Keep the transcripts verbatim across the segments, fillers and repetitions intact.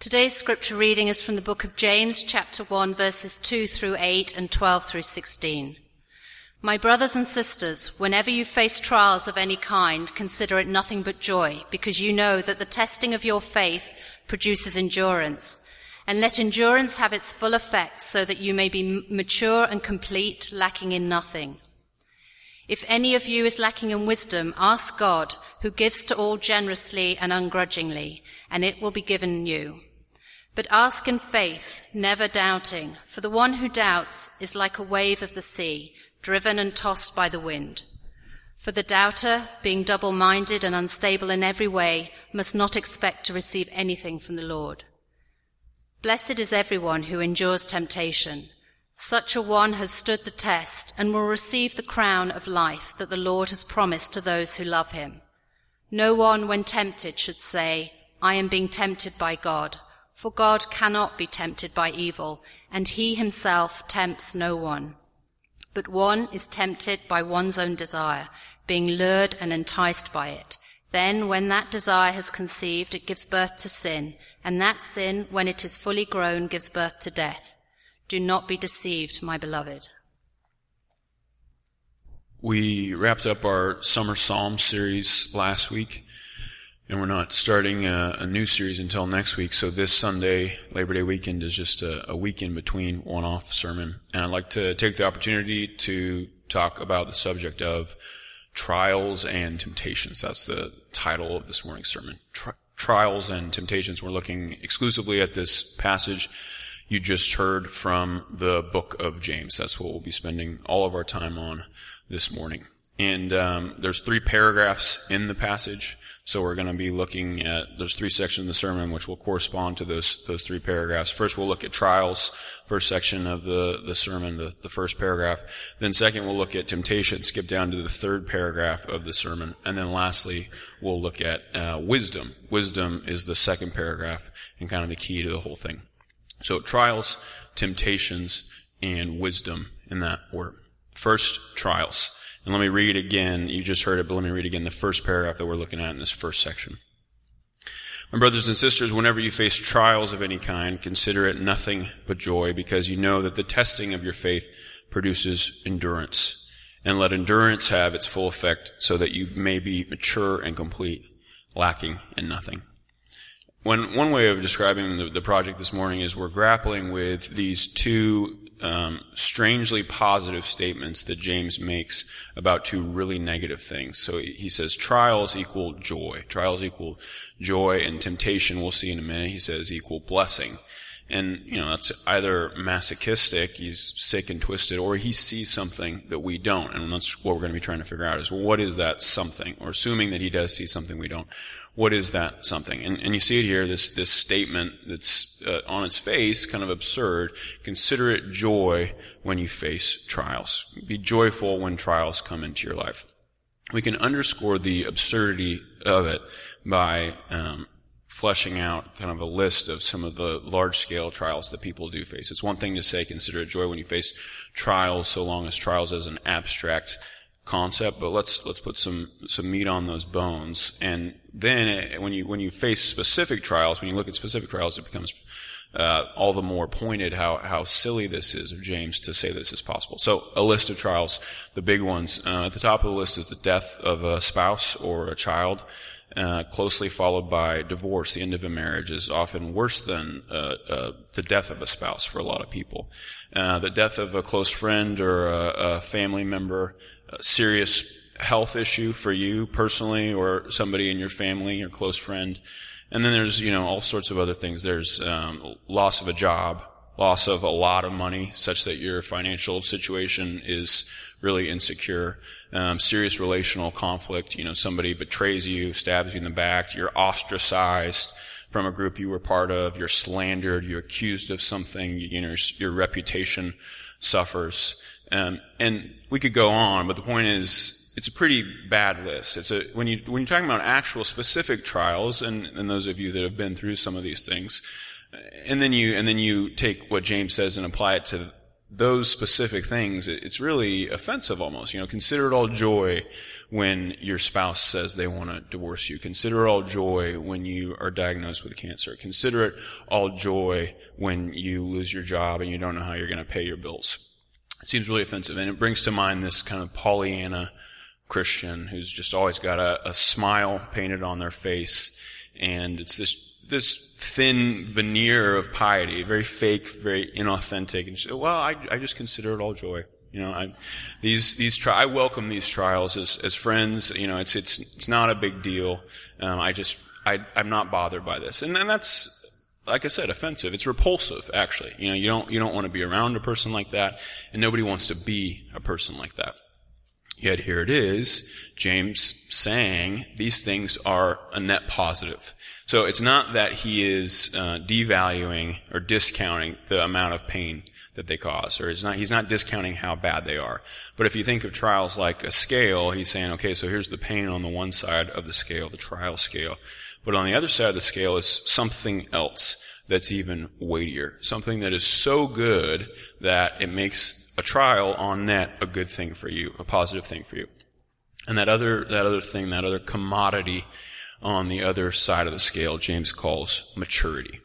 Today's scripture reading is from the book of James, chapter one, verses two through eight and twelve through sixteen. My brothers and sisters, whenever you face trials of any kind, consider it nothing but joy, because you know that the testing of your faith produces endurance. And let endurance have its full effect, so that you may be mature and complete, lacking in nothing. If any of you is lacking in wisdom, ask God, who gives to all generously and ungrudgingly, and it will be given you. But ask in faith, never doubting, for the one who doubts is like a wave of the sea, driven and tossed by the wind. For the doubter, being double-minded and unstable in every way, must not expect to receive anything from the Lord. Blessed is everyone who endures temptation. Such a one has stood the test and will receive the crown of life that the Lord has promised to those who love him. No one, when tempted, should say, I am being tempted by God. For God cannot be tempted by evil, and he himself tempts no one. But one is tempted by one's own desire, being lured and enticed by it. Then, when that desire has conceived, it gives birth to sin, and that sin, when it is fully grown, gives birth to death. Do not be deceived, my beloved. We wrapped up our Summer Psalm series last week, and we're not starting a, a new series until next week. So this Sunday, Labor Day weekend, is just a, a week in between one-off sermon. And I'd like to take the opportunity to talk about the subject of trials and temptations. That's the title of this morning's sermon. Tri- trials and temptations. We're looking exclusively at this passage you just heard from the book of James. That's what we'll be spending all of our time on this morning. And um, there's three paragraphs in the passage, so we're going to be looking at, there's three sections of the sermon which will correspond to those those three paragraphs. First, we'll look at trials, first section of the, the sermon, the, the first paragraph. Then second, we'll look at temptation, skip down to the third paragraph of the sermon. And then lastly, we'll look at uh, wisdom. Wisdom is the second paragraph and kind of the key to the whole thing. So trials, temptations, and wisdom in that order. First, trials. And let me read again, you just heard it, but let me read again the first paragraph that we're looking at in this first section. My brothers and sisters, whenever you face trials of any kind, consider it nothing but joy, because you know that the testing of your faith produces endurance. And let endurance have its full effect, so that you may be mature and complete, lacking in nothing. When, one way of describing the, the project this morning is we're grappling with these two um, strangely positive statements that James makes about two really negative things. So he says trials equal joy. Trials equal joy, and temptation, we'll see in a minute, he says equal blessing. And, you know, that's either masochistic, he's sick and twisted, or he sees something that we don't. And that's what we're going to be trying to figure out is, well, what is that something? Or assuming that he does see something we don't. What is that something? And, and you see it here, this, this statement that's uh, on its face, kind of absurd. Consider it joy when you face trials. Be joyful when trials come into your life. We can underscore the absurdity of it by um, fleshing out kind of a list of some of the large-scale trials that people do face. It's one thing to say consider it joy when you face trials, so long as trials as an abstract concept, but let's let's put some some meat on those bones. And then when you when you face specific trials, when you look at specific trials, it becomes uh, all the more pointed how how silly this is of James to say this is possible. So a list of trials, the big ones. Uh, at the top of the list is the death of a spouse or a child, uh, closely followed by divorce. The end of a marriage is often worse than uh, uh, the death of a spouse for a lot of people. Uh, the death of a close friend or a, a family member. Serious health issue for you personally or somebody in your family, your close friend. And then there's, you know, all sorts of other things. There's um, loss of a job, loss of a lot of money such that your financial situation is really insecure, um, serious relational conflict. You know, somebody betrays you, stabs you in the back, you're ostracized from a group you were part of, you're slandered, you're accused of something, you, you know, your, your reputation suffers. Um, and we could go on, but the point is, it's a pretty bad list. It's a, when you, when you're talking about actual specific trials, and, and those of you that have been through some of these things, and then you, and then you take what James says and apply it to those specific things, it's really offensive almost. You know, consider it all joy when your spouse says they want to divorce you. Consider it all joy when you are diagnosed with cancer. Consider it all joy when you lose your job and you don't know how you're going to pay your bills. It seems really offensive. And it brings to mind this kind of Pollyanna Christian who's just always got a, a smile painted on their face. And it's this, this thin veneer of piety, very fake, very inauthentic. And say, well, I, I just consider it all joy. You know, I, these, these, tri- I welcome these trials as, as friends. You know, it's, it's, it's not a big deal. Um, I just, I, I'm not bothered by this. And then that's, like I said, offensive. It's repulsive, actually. You know, you don't, you don't want to be around a person like that, and nobody wants to be a person like that. Yet here it is, James saying these things are a net positive. So it's not that he is uh, devaluing or discounting the amount of pain that they cause, or it's not, he's not discounting how bad they are. But if you think of trials like a scale, he's saying, okay, so here's the pain on the one side of the scale, the trial scale. But on the other side of the scale is something else that's even weightier, something that is so good that it makes a trial on net a good thing for you, a positive thing for you. And that other, that other thing, that other commodity on the other side of the scale, James calls maturity.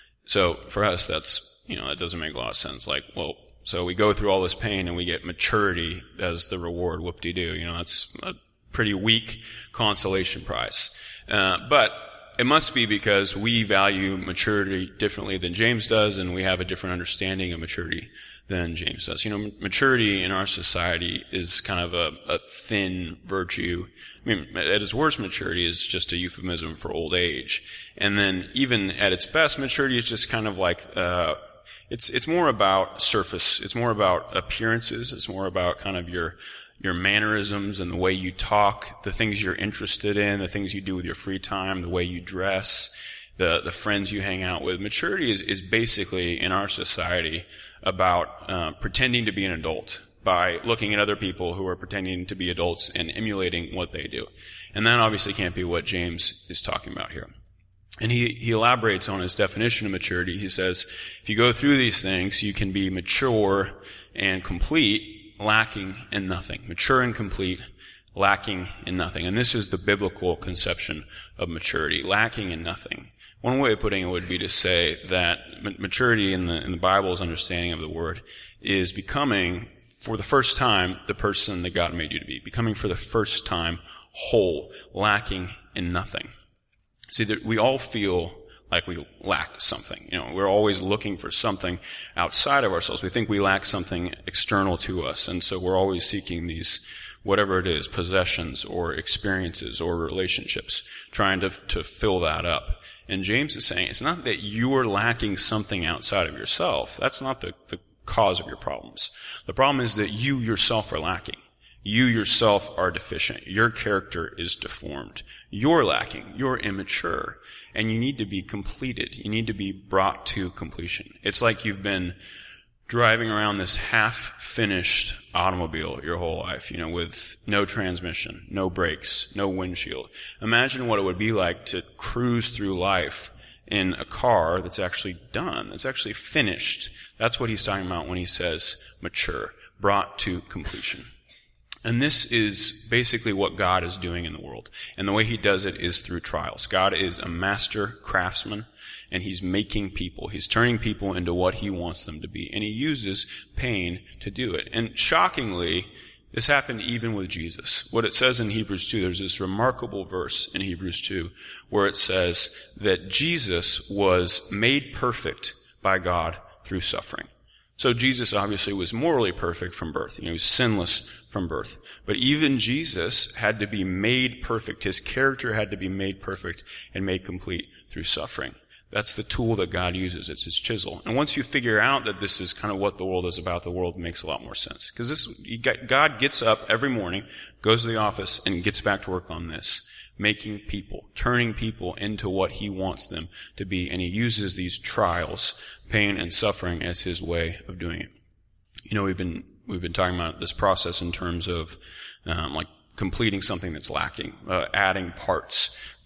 So for us, that's, you know, that doesn't make a lot of sense. Like, well, so we go through all this pain and we get maturity as the reward, whoop-de-doo. You know, that's a pretty weak consolation prize. Uh, but it must be because we value maturity differently than James does, and we have a different understanding of maturity than James does. You know, maturity in our society is kind of a, a thin virtue. I mean, at its worst, maturity is just a euphemism for old age. And then even at its best, maturity is just kind of like, uh, it's, it's more about surface. It's more about appearances. It's more about kind of your, your mannerisms and the way you talk, the things you're interested in, the things you do with your free time, the way you dress, the, the friends you hang out with. Maturity is, is basically, in our society, about uh, pretending to be an adult by looking at other people who are pretending to be adults and emulating what they do. And that obviously can't be what James is talking about here. And he, he elaborates on his definition of maturity. He says, if you go through these things, you can be mature and complete, lacking in nothing. Mature and complete, lacking in nothing. And this is the biblical conception of maturity, lacking in nothing. One way of putting it would be to say that maturity in the, in the Bible's understanding of the word is becoming, for the first time, the person that God made you to be. Becoming for the first time whole, lacking in nothing. See, that we all feel like we lack something. You know, we're always looking for something outside of ourselves. We think we lack something external to us, and so we're always seeking these, whatever it is, possessions or experiences or relationships, trying to to fill that up. And James is saying it's not that you are lacking something outside of yourself. That's not the, the cause of your problems. The problem is that you yourself are lacking. You yourself are deficient. Your character is deformed. You're lacking. You're immature. And you need to be completed. You need to be brought to completion. It's like you've been driving around this half-finished automobile your whole life, you know, with no transmission, no brakes, no windshield. Imagine what it would be like to cruise through life in a car that's actually done, that's actually finished. That's what he's talking about when he says mature, brought to completion. And this is basically what God is doing in the world. And the way he does it is through trials. God is a master craftsman, and he's making people. He's turning people into what he wants them to be. And he uses pain to do it. And shockingly, this happened even with Jesus. What it says in Hebrews two, there's this remarkable verse in Hebrews two where it says that Jesus was made perfect by God through suffering. So Jesus obviously was morally perfect from birth. You know, he was sinless from birth. But even Jesus had to be made perfect. His character had to be made perfect and made complete through suffering. That's the tool that God uses. It's his chisel. And once you figure out that this is kind of what the world is about, the world makes a lot more sense. Because this, God gets up every morning, goes to the office, and gets back to work on this. Making people, turning people into what he wants them to be. And he uses these trials, pain and suffering, as his way of doing it. You know, we've been, we've been talking about this process in terms of, um, like completing something that's lacking, uh, adding parts,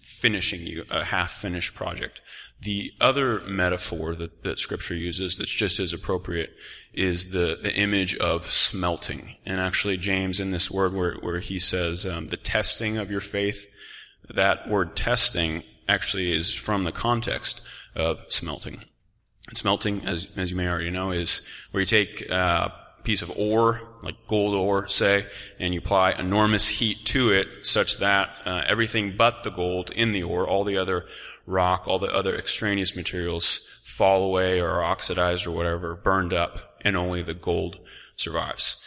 finishing you, a half-finished project. The other metaphor that, that Scripture uses that's just as appropriate is the, the image of smelting. And actually, James, in this word where, where he says um, the testing of your faith, that word testing actually is from the context of smelting. And smelting, as, as you may already know, is where you take uh, a piece of ore, like gold ore, say, and you apply enormous heat to it such that uh, everything but the gold in the ore, all the other rock, all the other extraneous materials fall away or are oxidized or whatever, burned up, and only the gold survives.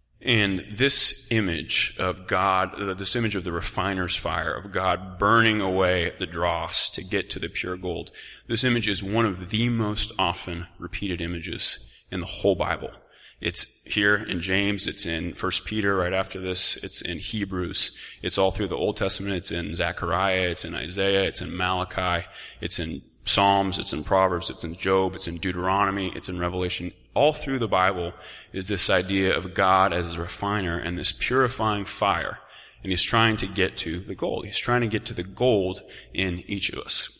And this image of God, this image of the refiner's fire, of God burning away the dross to get to the pure gold, this image is one of the most often repeated images in the whole Bible. It's here in James, it's in First Peter right after this, it's in Hebrews, it's all through the Old Testament, it's in Zechariah, it's in Isaiah, it's in Malachi, it's in Psalms, it's in Proverbs, it's in Job, it's in Deuteronomy, it's in Revelation. All through the Bible is this idea of God as a refiner and this purifying fire. And he's trying to get to the gold. He's trying to get to the gold in each of us.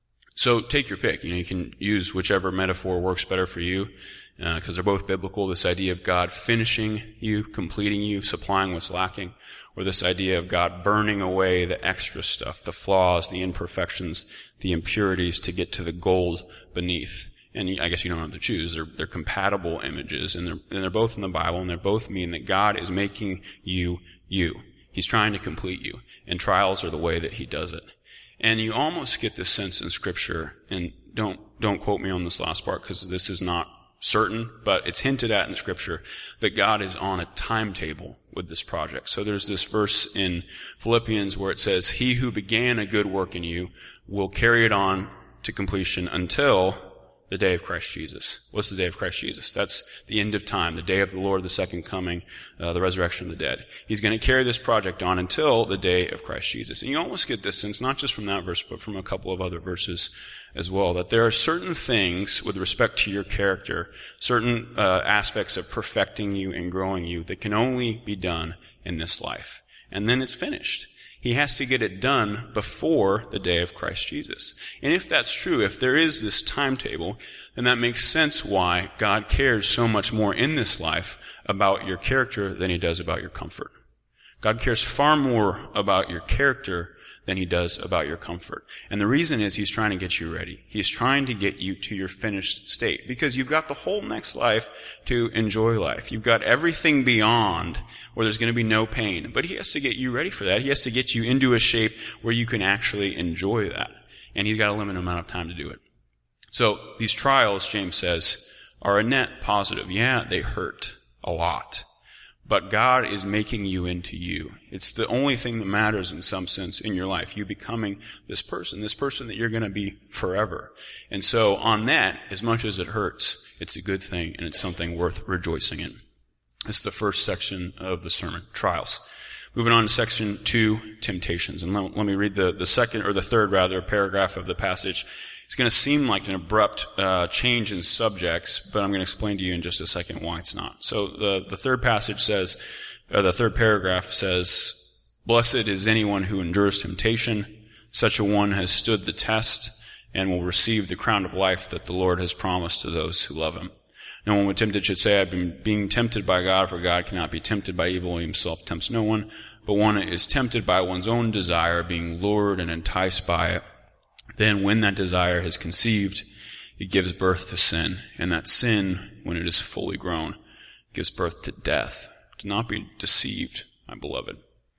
So take your pick. You know, you can use whichever metaphor works better for you, because uh, they're both biblical. This idea of God finishing you, completing you, supplying what's lacking, or this idea of God burning away the extra stuff, the flaws, the imperfections, the impurities to get to the gold beneath. And I guess you don't have to choose. They're, they're compatible images, and they're, and they're both in the Bible, and they both mean that God is making you you. He's trying to complete you, and trials are the way that he does it. And you almost get this sense in Scripture, and don't don't quote me on this last part because this is not certain, but it's hinted at in Scripture that God is on a timetable with this project. So there's this verse in Philippians where it says, "He who began a good work in you will carry it on to completion until the day of Christ Jesus." What's the day of Christ Jesus? That's the end of time, the day of the Lord, the second coming, uh, the resurrection of the dead. He's going to carry this project on until the day of Christ Jesus. And you almost get this sense, not just from that verse, but from a couple of other verses as well, that there are certain things with respect to your character, certain uh, aspects of perfecting you and growing you that can only be done in this life. And then it's finished. He has to get it done before the day of Christ Jesus. And if that's true, if there is this timetable, then that makes sense why God cares so much more in this life about your character than he does about your comfort. God cares far more about your character than he does about your comfort. And the reason is he's trying to get you ready. He's trying to get you to your finished state because you've got the whole next life to enjoy life. You've got everything beyond where there's going to be no pain. But he has to get you ready for that. He has to get you into a shape where you can actually enjoy that. And he's got a limited amount of time to do it. So these trials, James says, are a net positive. Yeah, they hurt a lot. But God is making you into you. It's the only thing that matters in some sense in your life. You becoming this person, this person that you're going to be forever. And so on that, as much as it hurts, it's a good thing and it's something worth rejoicing in. It's the first section of the sermon, trials. Moving on to section two, temptations. And let, let me read the, the second, or the third rather, paragraph of the passage. It's going to seem like an abrupt uh, change in subjects, but I'm going to explain to you in just a second why it's not. So the, the third passage says, or the third paragraph says, "Blessed is anyone who endures temptation. Such a one has stood the test and will receive the crown of life that the Lord has promised to those who love him. No one when tempted should say, I've been being tempted by God, for God cannot be tempted by evil. He himself tempts no one. But one is tempted by one's own desire, being lured and enticed by it. Then when that desire has conceived, it gives birth to sin. And that sin, when it is fully grown, gives birth to death. Do not be deceived, my beloved."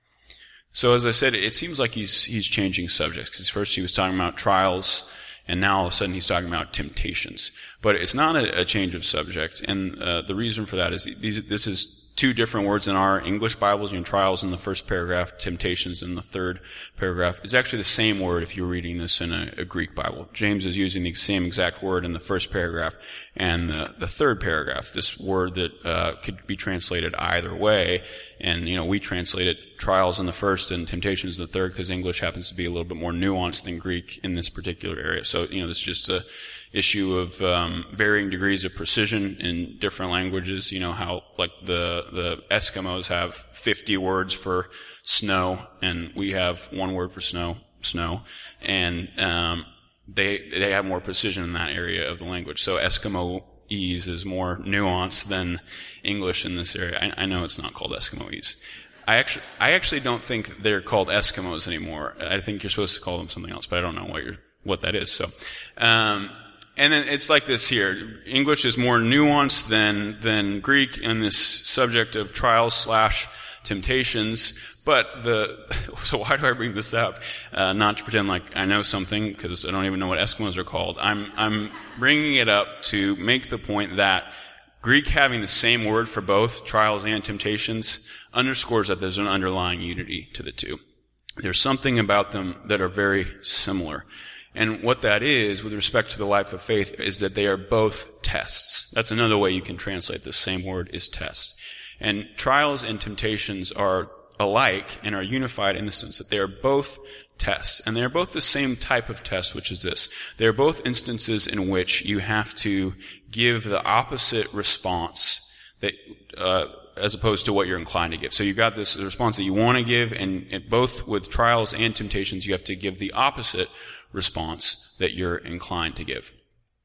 So as I said, it seems like he's he's changing subjects. Because first he was talking about trials, and now all of a sudden he's talking about temptations. But it's not a, a change of subject. And uh, the reason for that is these, this is two different words in our English Bibles. You know, trials in the first paragraph, temptations in the third paragraph. It's actually the same word if you're reading this in a, a Greek Bible. James is using the same exact word in the first paragraph and the, the third paragraph. This word that uh, could be translated either way. And, you know, we translate it trials in the first and temptations in the third because English happens to be a little bit more nuanced than Greek in this particular area. So, you know, this is just a issue of um, varying degrees of precision in different languages. You know how, like, the the Eskimos have fifty words for snow, and we have one word for snow. snow, and um, they they have more precision in that area of the language. So Eskimoese is more nuanced than English in this area. I, I know it's not called Eskimoese. I actually I actually don't think they're called Eskimos anymore. I think you're supposed to call them something else, but I don't know what you're what that is. So. Um, And then it's like this here. English is more nuanced than, than Greek in this subject of trials slash temptations. But the, so why do I bring this up? Uh, not to pretend like I know something, because I don't even know what Eskimos are called. I'm, I'm bringing it up to make the point that Greek having the same word for both trials and temptations underscores that there's an underlying unity to the two. There's something about them that are very similar. And what that is, with respect to the life of faith, is that they are both tests. That's another way you can translate the same word, is test. And trials and temptations are alike and are unified in the sense that they are both tests. And they are both the same type of test, which is this. They are both instances in which you have to give the opposite response that, uh, as opposed to what you're inclined to give. So you've got this response that you want to give, and, and both with trials and temptations, you have to give the opposite response that you're inclined to give.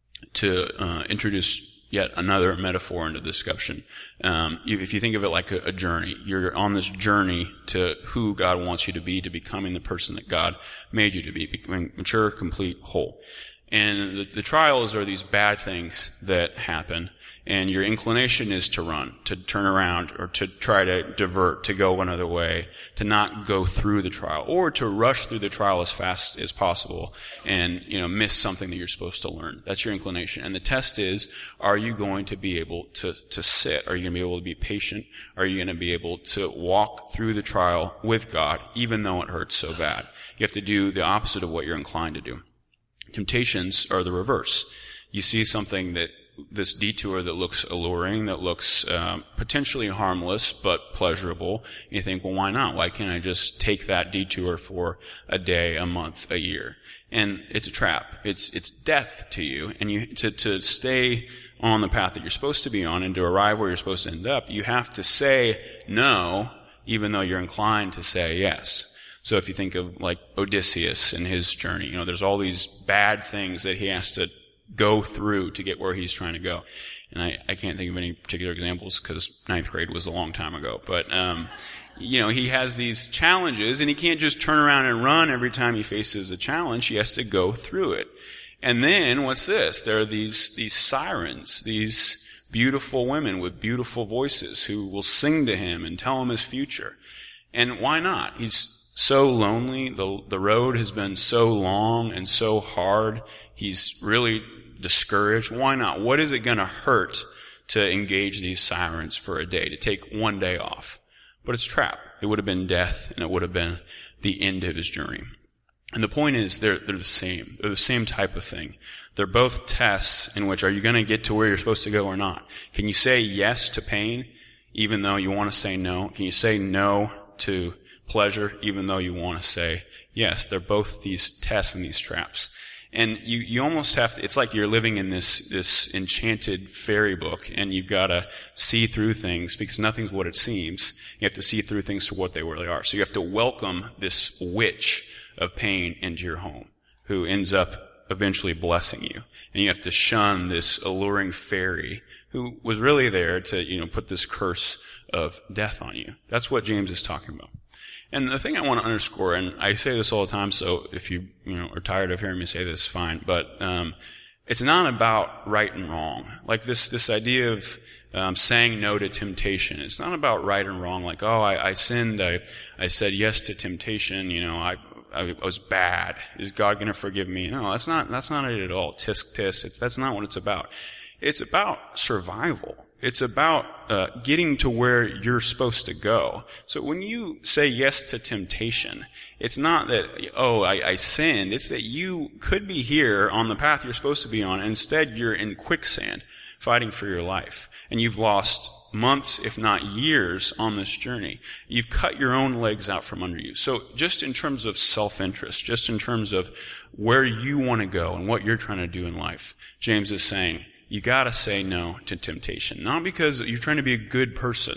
To uh, introduce yet another metaphor into discussion, um, you, if you think of it like a, a journey, you're on this journey to who God wants you to be, to becoming the person that God made you to be, becoming mature, complete, whole. And the, the trials are these bad things that happen, and your inclination is to run, to turn around, or to try to divert, to go another way, to not go through the trial, or to rush through the trial as fast as possible and, you know, miss something that you're supposed to learn. That's your inclination. And the test is, are you going to be able to, to sit? Are you going to be able to be patient? Are you going to be able to walk through the trial with God, even though it hurts so bad? You have to do the opposite of what you're inclined to do. Temptations are the reverse. You see something that, this detour that looks alluring, that looks um, potentially harmless but pleasurable. You think, well, why not? Why can't I just take that detour for a day, a month, a year? And it's a trap. It's it's death to you. And you to to stay on the path that you're supposed to be on and to arrive where you're supposed to end up, you have to say no, even though you're inclined to say yes. So if you think of like Odysseus and his journey, you know, there's all these bad things that he has to go through to get where he's trying to go. And I, I can't think of any particular examples because ninth grade was a long time ago. But, um, you know, he has these challenges and he can't just turn around and run every time he faces a challenge. He has to go through it. And then what's this? There are these, these sirens, these beautiful women with beautiful voices who will sing to him and tell him his future. And why not? He's so lonely. The, the road has been so long and so hard. He's really discouraged. Why not? What is it going to hurt to engage these sirens for a day, to take one day off? But it's a trap. It would have been death, and it would have been the end of his journey. And the point is, they're, they're the same. They're the same type of thing. They're both tests in which, are you going to get to where you're supposed to go or not? Can you say yes to pain, even though you want to say no? Can you say no to pleasure, even though you want to say yes? They're both these tests and these traps. And you, you almost have to, it's like you're living in this, this enchanted fairy book, and you've got to see through things because nothing's what it seems. You have to see through things for what they really are. So you have to welcome this witch of pain into your home, who ends up eventually blessing you. And you have to shun this alluring fairy who was really there to, you know, put this curse of death on you. That's what James is talking about. And the thing I want to underscore, and I say this all the time, so if you, you know, are tired of hearing me say this, fine, but, um, it's not about right and wrong. Like this, this idea of, um, saying no to temptation. It's not about right and wrong, like, oh, I, I sinned, I, I said yes to temptation, you know, I, I was bad. Is God going to forgive me? No, that's not, that's not it at all. Tisk, tisk. It's, that's not what it's about. It's about survival. It's about uh, getting to where you're supposed to go. So when you say yes to temptation, it's not that, oh, I, I sinned. It's that you could be here on the path you're supposed to be on, and instead you're in quicksand fighting for your life. And you've lost months, if not years, on this journey. You've cut your own legs out from under you. So just in terms of self-interest, just in terms of where you want to go and what you're trying to do in life, James is saying, you gotta say no to temptation. Not because you're trying to be a good person,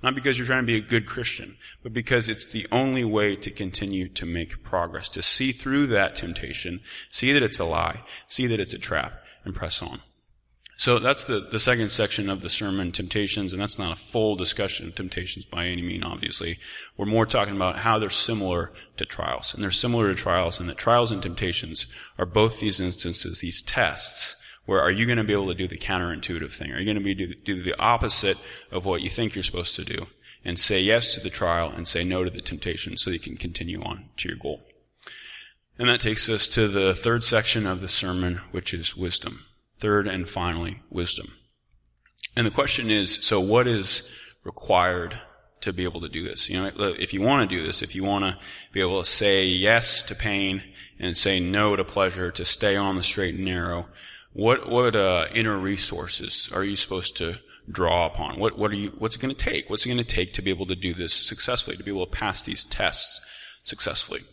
Not because you're trying to be a good Christian, but because it's the only way to continue to make progress, to see through that temptation, see that it's a lie, see that it's a trap, and press on. So that's the, the second section of the sermon, temptations, and that's not a full discussion of temptations by any means, obviously. We're more talking about how they're similar to trials. And they're similar to trials, and that trials and temptations are both these instances, these tests, where are you going to be able to do the counterintuitive thing? Are you going to be do, do the opposite of what you think you're supposed to do and say yes to the trial and say no to the temptation so that you can continue on to your goal? And that takes us to the third section of the sermon, which is wisdom. Third and finally, wisdom. And the question is, so what is required to be able to do this? You know, if you want to do this, if you want to be able to say yes to pain and say no to pleasure, to stay on the straight and narrow, what what uh, inner resources are you supposed to draw upon? What what are you? What's it going to take? What's it going to take to be able to do this successfully? To be able to pass these tests successfully?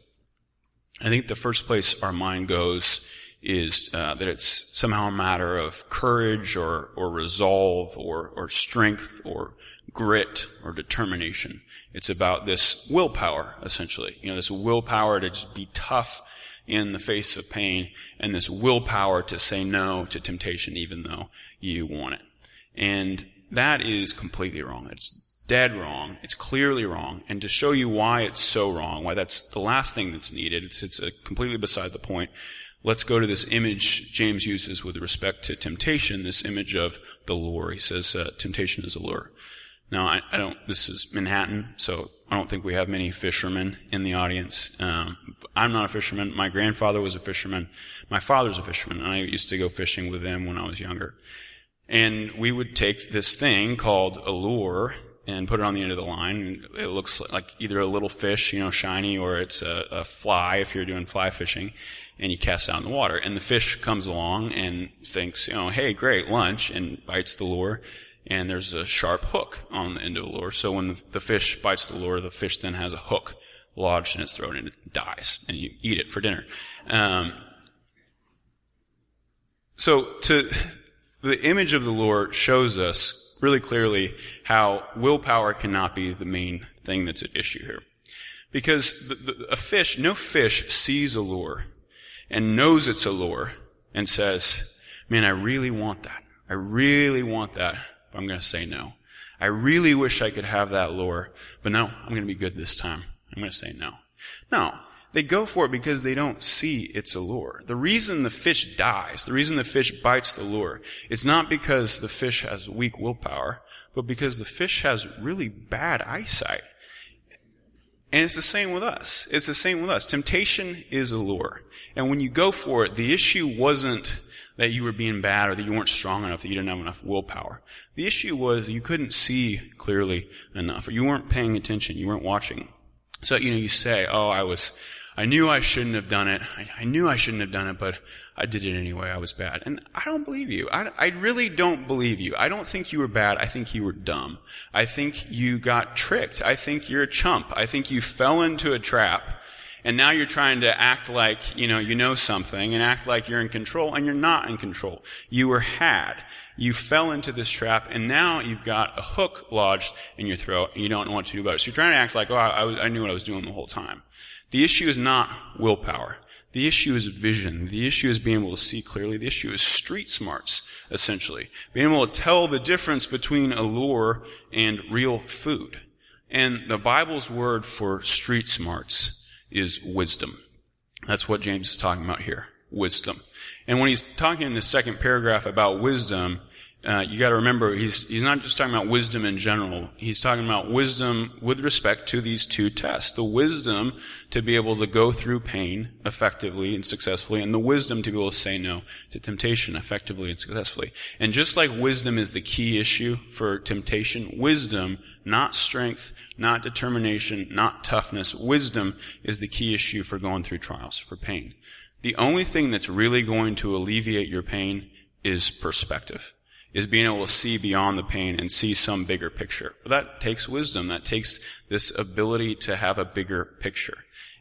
I think the first place our mind goes is uh, that it's somehow a matter of courage or or resolve or or strength or grit or determination. It's about this willpower, essentially. You know, this willpower to just be tough in the face of pain, and this willpower to say no to temptation even though you want it. And that is completely wrong. It's dead wrong. It's clearly wrong. And to show you why it's so wrong, why that's the last thing that's needed, it's, it's a completely beside the point. Let's go to this image James uses with respect to temptation, this image of the lure. He says uh, temptation is a lure. Now, I, I don't, this is Manhattan, so I don't think we have many fishermen in the audience. Um, I'm not a fisherman. My grandfather was a fisherman. My father's a fisherman, and I used to go fishing with them when I was younger. And we would take this thing called a lure and put it on the end of the line. It looks like either a little fish, you know, shiny, or it's a, a fly if you're doing fly fishing, and you cast it out in the water. And the fish comes along and thinks, you know, hey, great, lunch, and bites the lure. And there's a sharp hook on the end of the lure. So when the, the fish bites the lure, the fish then has a hook lodged in its throat and it dies. And you eat it for dinner. Um, so to, the image of the lure shows us really clearly how willpower cannot be the main thing that's at issue here. Because the, the, a fish, no fish sees a lure and knows it's a lure and says, man, I really want that. I really want that. But I'm going to say no. I really wish I could have that lure, but no, I'm going to be good this time. I'm going to say no. No, they go for it because they don't see it's a lure. The reason the fish dies, the reason the fish bites the lure, it's not because the fish has weak willpower, but because the fish has really bad eyesight. And it's the same with us. It's the same with us. Temptation is a lure. And when you go for it, the issue wasn't that you were being bad or that you weren't strong enough, that you didn't have enough willpower. The issue was you couldn't see clearly enough, or you weren't paying attention, you weren't watching. So, you know, you say, oh, I was, I knew I shouldn't have done it. I, I knew I shouldn't have done it, but I did it anyway. I was bad. And I don't believe you. I, I really don't believe you. I don't think you were bad. I think you were dumb. I think you got tricked. I think you're a chump. I think you fell into a trap. And now you're trying to act like, you know, you know something and act like you're in control, and you're not in control. You were had. You fell into this trap, and now you've got a hook lodged in your throat, and you don't know what to do about it. So you're trying to act like, oh, I, I knew what I was doing the whole time. The issue is not willpower. The issue is vision. The issue is being able to see clearly. The issue is street smarts, essentially. Being able to tell the difference between a lure and real food. And the Bible's word for street smarts is wisdom. That's what James is talking about here. Wisdom. And when he's talking in the second paragraph about wisdom, uh, you got to remember he's he's not just talking about wisdom in general. He's talking about wisdom with respect to these two tests. The wisdom to be able to go through pain effectively and successfully, and the wisdom to be able to say no to temptation effectively and successfully. And just like wisdom is the key issue for temptation, wisdom, not strength, not determination, not toughness, wisdom is the key issue for going through trials, for pain. The only thing that's really going to alleviate your pain is perspective, is being able to see beyond the pain and see some bigger picture. But that takes wisdom. That takes this ability to have a bigger picture.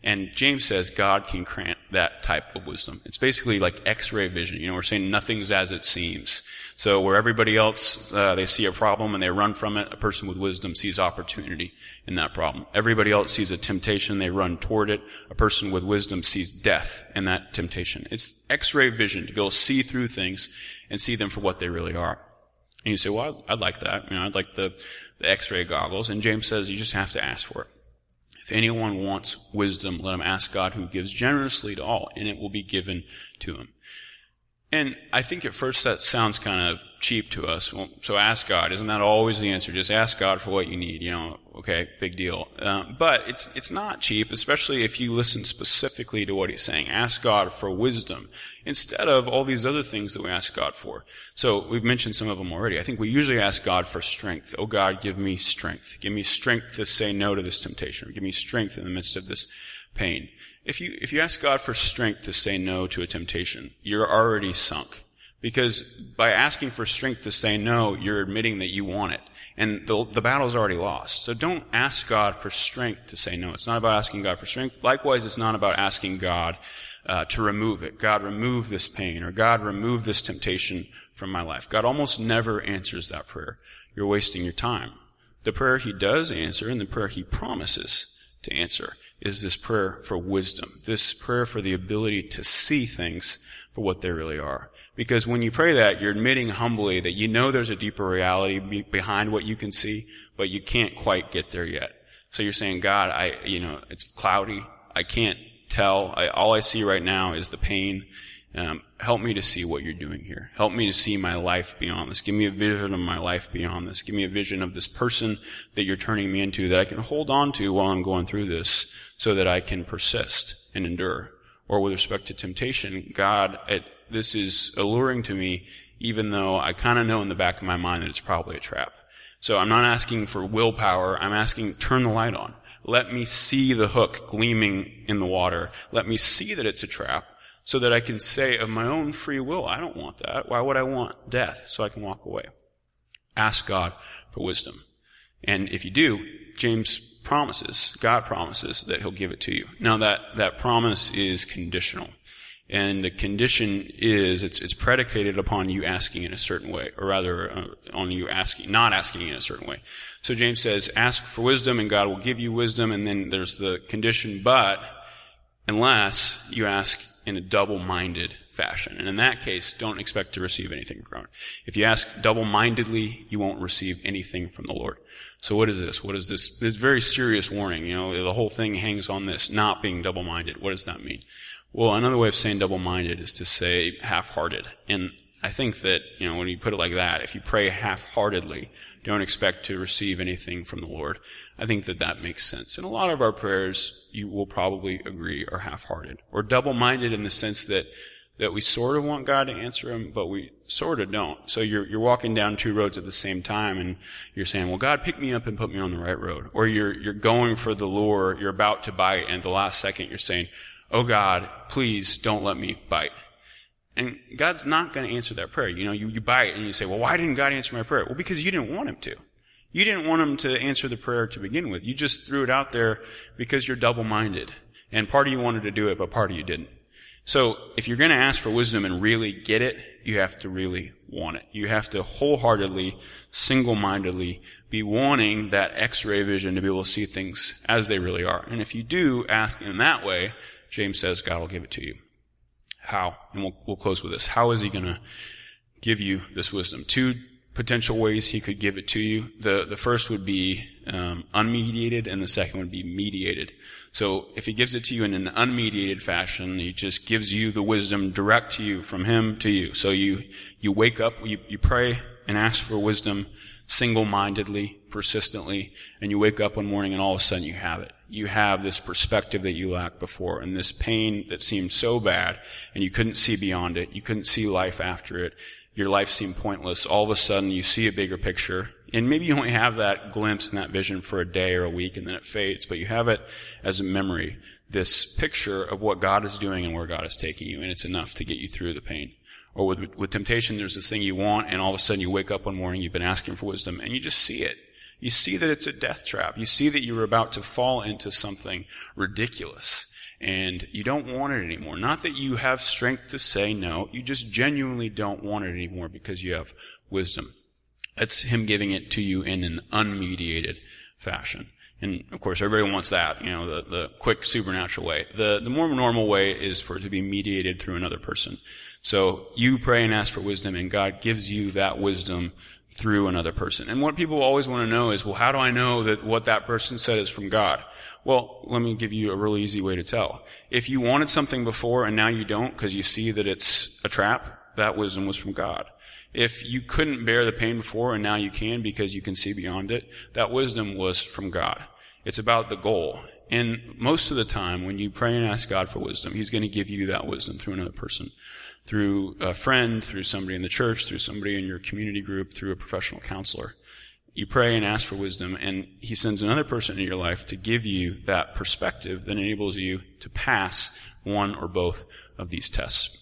And James says God can grant that type of wisdom. It's basically like X-ray vision. You know, we're saying nothing's as it seems. So where everybody else, uh, they see a problem and they run from it, a person with wisdom sees opportunity in that problem. Everybody else sees a temptation, they run toward it. A person with wisdom sees death in that temptation. It's X-ray vision to be able to see through things and see them for what they really are. And you say, well, I'd like that. You know, I'd like the, the X-ray goggles. And James says you just have to ask for it. If anyone wants wisdom, let him ask God, who gives generously to all, and it will be given to him. And I think at first that sounds kind of cheap to us. Well, so ask God. Isn't that always the answer? Just ask God for what you need. You know, okay, big deal. Uh, but it's it's not cheap, especially if you listen specifically to what he's saying. Ask God for wisdom instead of all these other things that we ask God for. So we've mentioned some of them already. I think we usually ask God for strength. Oh God, give me strength. Give me strength to say no to this temptation. Or give me strength in the midst of this pain. If you, if you ask God for strength to say no to a temptation, you're already sunk. Because by asking for strength to say no, you're admitting that you want it. And the, the battle's already lost. So don't ask God for strength to say no. It's not about asking God for strength. Likewise, it's not about asking God uh, to remove it. God, remove this pain. Or God, remove this temptation from my life. God almost never answers that prayer. You're wasting your time. The prayer he does answer and the prayer he promises to answer is this prayer for wisdom, this prayer for the ability to see things for what they really are. Because when you pray that, you're admitting humbly that you know there's a deeper reality be- behind what you can see, but you can't quite get there yet. So you're saying, God, I, you know, it's cloudy. I can't tell. I, all I see right now is the pain. Um, help me to see what you're doing here. Help me to see my life beyond this. Give me a vision of my life beyond this. Give me a vision of this person that you're turning me into that I can hold on to while I'm going through this so that I can persist and endure. Or with respect to temptation, God, it, this is alluring to me even though I kind of know in the back of my mind that it's probably a trap. So I'm not asking for willpower. I'm asking, turn the light on. Let me see the hook gleaming in the water. Let me see that it's a trap. So that I can say of my own free will, I don't want that. Why would I want death? So I can walk away. Ask God for wisdom. And if you do, James promises, God promises that he'll give it to you. Now that, that promise is conditional. And the condition is, it's, it's predicated upon you asking in a certain way, or rather uh, on you asking, not asking in a certain way. So James says, ask for wisdom and God will give you wisdom. And then there's the condition, but unless you ask in a double-minded fashion. And in that case, don't expect to receive anything from it. If you ask double-mindedly, you won't receive anything from the Lord. So what is this? What is this? It's a very serious warning. You know, the whole thing hangs on this, not being double-minded. What does that mean? Well, another way of saying double-minded is to say half-hearted. And I think that, you know, when you put it like that, if you pray half-heartedly, don't expect to receive anything from the Lord. I think that that makes sense. And a lot of our prayers, you will probably agree, are half-hearted. Or double-minded in the sense that, that we sort of want God to answer them, but we sort of don't. So you're, you're walking down two roads at the same time and you're saying, well, God, pick me up and put me on the right road. Or you're, you're going for the lure, you're about to bite, and at the last second you're saying, oh God, please don't let me bite. And God's not going to answer that prayer. You know, you, you bite and you say, well, why didn't God answer my prayer? Well, because you didn't want him to. You didn't want him to answer the prayer to begin with. You just threw it out there because you're double-minded. And part of you wanted to do it, but part of you didn't. So if you're going to ask for wisdom and really get it, you have to really want it. You have to wholeheartedly, single-mindedly be wanting that X-ray vision to be able to see things as they really are. And if you do ask in that way, James says God will give it to you. How? And we'll, we'll close with this. How is he going to give you this wisdom? Two potential ways he could give it to you. The, the first would be um, unmediated, and the second would be mediated. So if he gives it to you in an unmediated fashion, he just gives you the wisdom direct to you, from him to you. So you, you wake up, you, you pray and ask for wisdom single-mindedly, persistently, and you wake up one morning and all of a sudden you have it. You have this perspective that you lacked before, and this pain that seemed so bad, and you couldn't see beyond it. You couldn't see life after it. Your life seemed pointless. All of a sudden you see a bigger picture, and maybe you only have that glimpse and that vision for a day or a week, and then it fades, but you have it as a memory, this picture of what God is doing and where God is taking you, and it's enough to get you through the pain. Or with, with temptation, there's this thing you want, and all of a sudden you wake up one morning, you've been asking for wisdom, and you just see it. You see that it's a death trap. You see that you're about to fall into something ridiculous. and you don't want it anymore. Not that you have strength to say no, you just genuinely don't want it anymore because you have wisdom. That's him giving it to you in an unmediated fashion. And of course, everybody wants that, you know, the, the quick supernatural way. The, the more normal way is for it to be mediated through another person. So you pray and ask for wisdom, and God gives you that wisdom through another person. And what people always want to know is, well, how do I know that what that person said is from God? Well, let me give you a really easy way to tell. If you wanted something before and now you don't because you see that it's a trap, that wisdom was from God. If you couldn't bear the pain before and now you can because you can see beyond it, that wisdom was from God. It's about the goal. And most of the time when you pray and ask God for wisdom, he's going to give you that wisdom through another person, through a friend, through somebody in the church, through somebody in your community group, through a professional counselor. You pray and ask for wisdom, and he sends another person in your life to give you that perspective that enables you to pass one or both of these tests.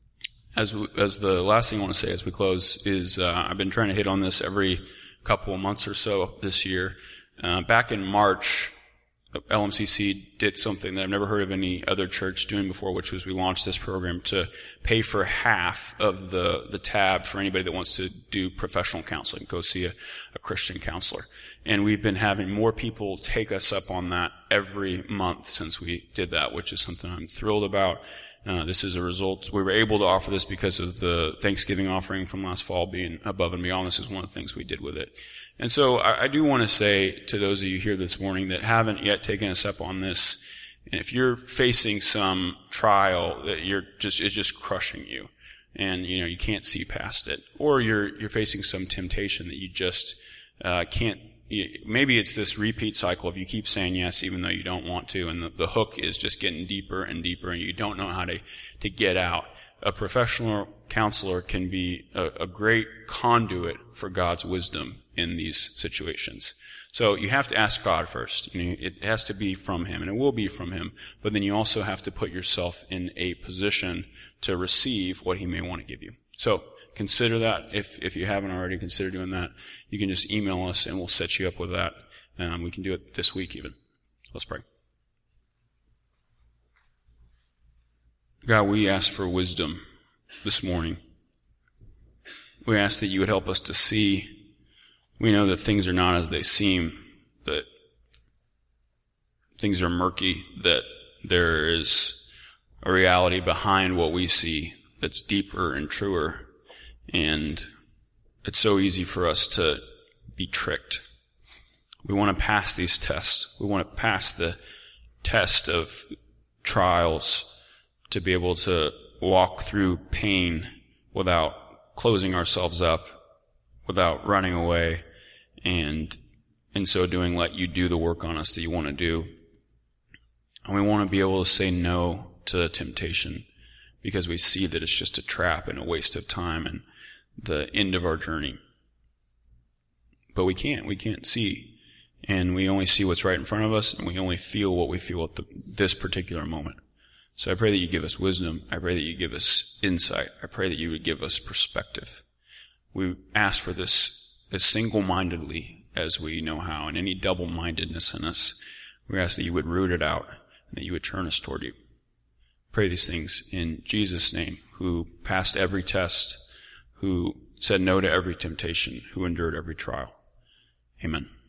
As as the last thing I want to say as we close is uh, I've been trying to hit on this every couple of months or so this year. Uh, back in March, L M C C did something that I've never heard of any other church doing before, which was we launched this program to pay for half of the, the tab for anybody that wants to do professional counseling, go see a, a Christian counselor. And we've been having more people take us up on that every month since we did that, which is something I'm thrilled about. Uh, this is a result. We were able to offer this because of the Thanksgiving offering from last fall being above and beyond. This is one of the things we did with it. And so I, I do want to say to those of you here this morning that haven't yet taken us up on this, and if you're facing some trial that you're just, is just crushing you, and you know, you can't see past it, or you're, you're facing some temptation that you just, uh, can't, maybe it's this repeat cycle of you keep saying yes even though you don't want to, and the, the hook is just getting deeper and deeper and you don't know how to, to get out. A professional counselor can be a, a great conduit for God's wisdom in these situations. So you have to ask God first. You know, it has to be from him, and it will be from him, but then you also have to put yourself in a position to receive what he may want to give you. So consider that. If if you haven't already considered doing that, you can just email us and we'll set you up with that. Um, we can do it this week even. Let's pray. God, we ask for wisdom this morning. We ask that you would help us to see. We know that things are not as they seem, that things are murky, that there is a reality behind what we see that's deeper and truer. And it's so easy for us to be tricked. We want to pass these tests. We want to pass the test of trials to be able to walk through pain without closing ourselves up, without running away, and in so doing let you do the work on us that you want to do. And we want to be able to say no to the temptation because we see that it's just a trap and a waste of time and the end of our journey. But we can't. We can't see. And we only see what's right in front of us, and we only feel what we feel at the, this particular moment. So I pray that you give us wisdom. I pray that you give us insight. I pray that you would give us perspective. We ask for this as single-mindedly as we know how, and any double-mindedness in us, we ask that you would root it out and that you would turn us toward you. Pray these things in Jesus' name, who passed every test, who said no to every temptation, who endured every trial. Amen.